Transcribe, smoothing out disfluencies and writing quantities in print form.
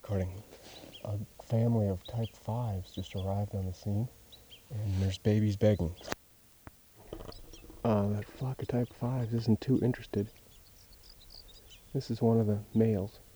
recording. A family of type 5s just arrived on the scene, and there's babies begging. That flock of type 5s isn't too interested. This is one of the males.